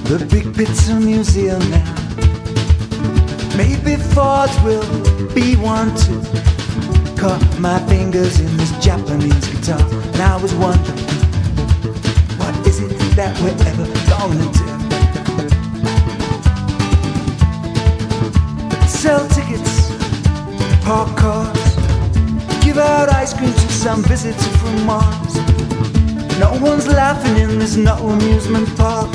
The big pizza museum now. Maybe Ford will be one too. Caught my fingers in this Japanese guitar, and I was wondering, what is it that we're ever gonna do? Sell tickets, park cars, give out ice cream to some visitor from Mars. No one's laughing in this no amusement park.